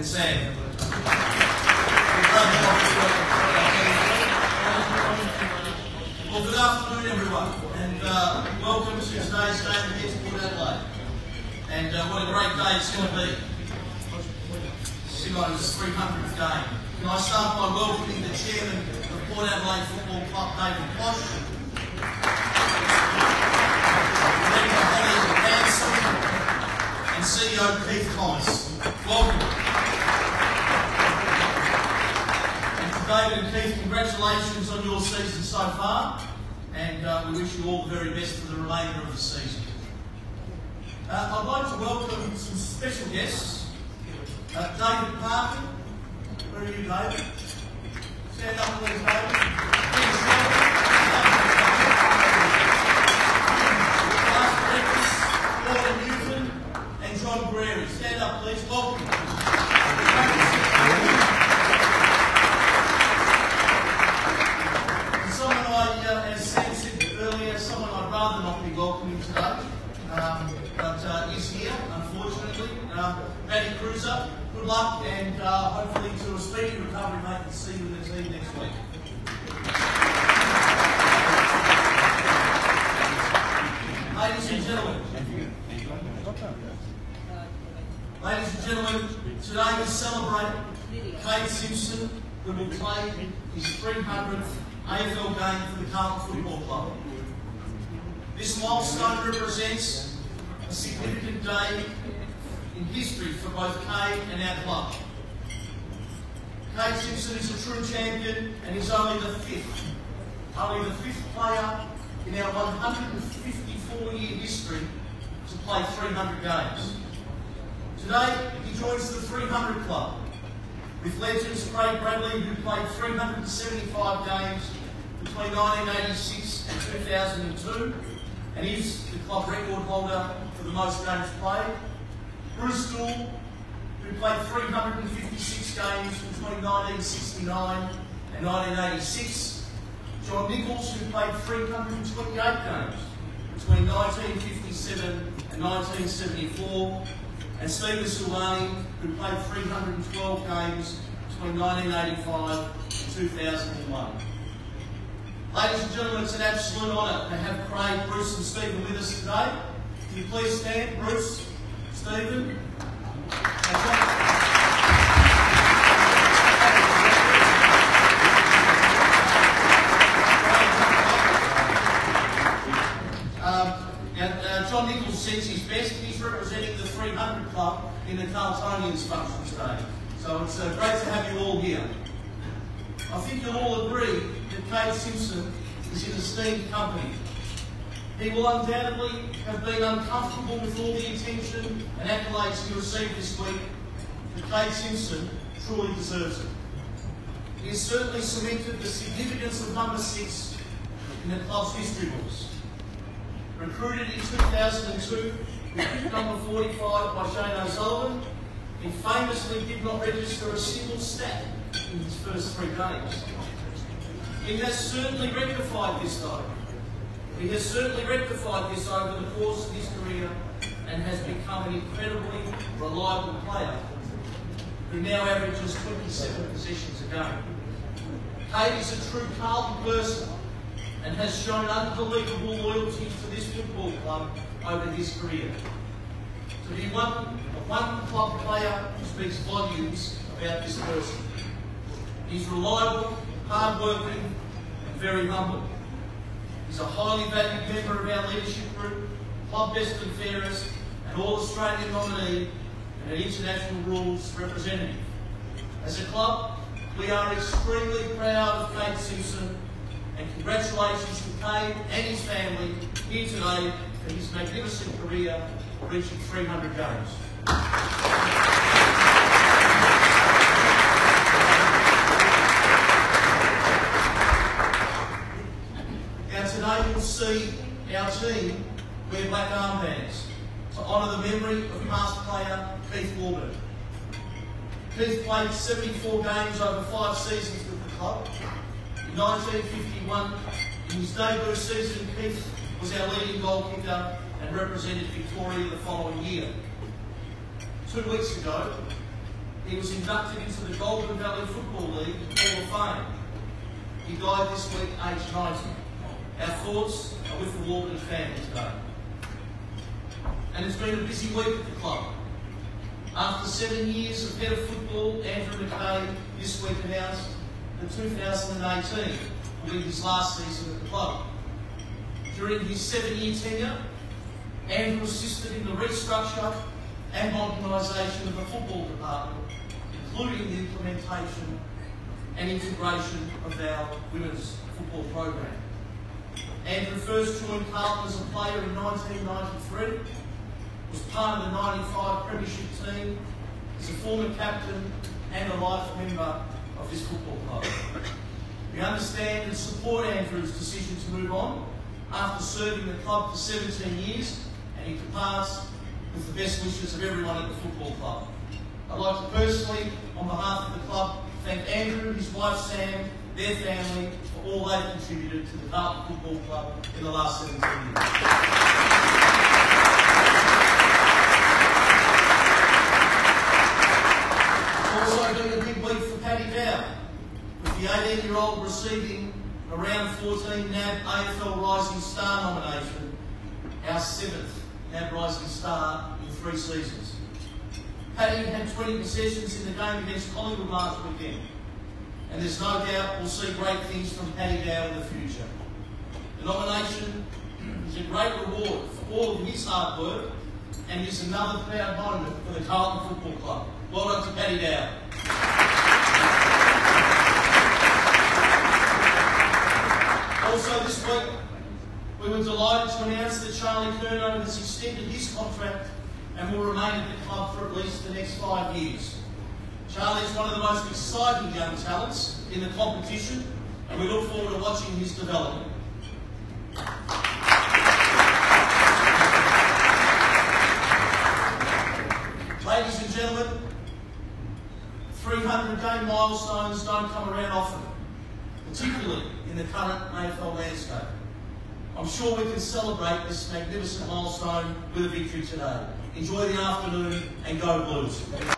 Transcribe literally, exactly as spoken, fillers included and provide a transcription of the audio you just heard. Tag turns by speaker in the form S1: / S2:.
S1: and Sam. Well, good afternoon, everyone, and uh, welcome to today's game against Port Adelaide. And uh, what a great day it's going to be. Simo's three hundredth game. Can I start by welcoming the chairman of Port Adelaide Football Club, David Posh, and C E O Keith Thomas. Welcome. And to David and Keith, congratulations on your season so far, and uh, we wish you all the very best for the remainder of the season. Uh, I'd like to welcome some special guests. Uh, David Parkin, where are you, David? Stand up, please, David. Please stand up. Past directors, Gordon Newton and John Guerreri. Stand up, please. Welcome. And someone I, uh, as Sam said earlier, someone I'd rather not be welcoming today, um, but uh, is here, unfortunately. Um, Matty Cruiser. Good luck, and uh, hopefully to a speedy recovery, mate, and see you with the team next week. Ladies and gentlemen, ladies and gentlemen, today we celebrate Kade Simpson, who will play his three hundredth A F L game for the Carlton Football Club. This milestone represents a significant day in history for both Kade and our club. Kade Simpson is a true champion and is only the fifth, only the fifth player in our one hundred fifty-four year history to play three hundred games. Today, he joins the three hundred club with legends Craig Bradley, who played three hundred seventy-five games between nineteen eighty-six and two thousand two, and is the club record holder for the most games played. Bruce Gould, who played three hundred fifty-six games between nineteen sixty-nine and nineteen eighty-six. John Nichols, who played three hundred twenty-eight games between nineteen fifty-seven and nineteen seventy-four. And Stephen Silvani, who played three hundred twelve games between nineteen eighty-five and two thousand one. Ladies and gentlemen, it's an absolute honour to have Craig, Bruce and Stephen with us today. Can you please stand, Bruce? Stephen. Um, and uh, John Nichols sends his best. He's representing the three hundred club in the Carltonians function today. So it's uh, great to have you all here. I think you'll all agree that Kade Simpson is in esteemed company. He will undoubtedly have been uncomfortable with all the attention and accolades he received this week, but Kade Simpson truly deserves it. He has certainly cemented the significance of number six in the club's history books. Recruited in two thousand two with number forty-five by Shane O'Sullivan, he famously did not register a single stat in his first three games. He has certainly rectified this though. He has certainly rectified this over the course of his career and has become an incredibly reliable player who now averages twenty-seven possessions a game. Kade is a true Carlton person and has shown unbelievable loyalty to this football club over his career. To be one, a one-club player who speaks volumes about this person. He's reliable, hard-working and very humble. He's a highly valued member of our leadership group, club best and fairest, an All-Australian nominee and an international rules representative. As a club, we are extremely proud of Kade Simpson, and congratulations to Kade and his family here today for his magnificent career reaching three hundred games. Today you'll see our team wear black armbands to honour the memory of past player Keith Warburton. Keith played seventy-four games over five seasons with the club. In nineteen fifty-one, in his debut season, Keith was our leading goal kicker and represented Victoria the following year. Two weeks ago, he was inducted into the Golden Valley Football League Hall of Fame. He died this week, aged ninety. Our thoughts are with the Walden family today. And it's been a busy week at the club. After seven years of head of football, Andrew McKay this week announced that two thousand eighteen will be his last season at the club. During his seven-year tenure, Andrew assisted in the restructure and modernisation of the football department, including the implementation and integration of our women's football program. Andrew first joined Carlton as a player in nineteen ninety-three, was part of the ninety-five Premiership team, is a former captain and a life member of this football club. We understand and support Andrew's decision to move on after serving the club for seventeen years, and he departs with the best wishes of everyone at the football club. I'd like to personally, on behalf of the club, thank Andrew, his wife Sam, their family, for all they've contributed to the Carlton Football Club in the last seventeen years. It's also been a big week for Paddy Dow, with the eighteen-year-old receiving a round fourteen N A B A F L Rising Star nomination, our seventh N A B Rising Star in three seasons. Paddy had twenty possessions in the game against Collingwood last weekend, and there's no doubt we'll see great things from Paddy Dow in the future. The nomination is a great reward for all of his hard work and is another proud moment for the Carlton Football Club. Well done to Paddy Dow. Also this week, we were delighted to announce that Charlie Curnow has extended his contract and will remain at the club for at least the next five years. Charlie is one of the most exciting young talents in the competition, and we look forward to watching his development. Ladies and gentlemen, three hundred game milestones don't come around often, particularly in the current A F L landscape. I'm sure we can celebrate this magnificent milestone with a victory today. Enjoy the afternoon and go Blues.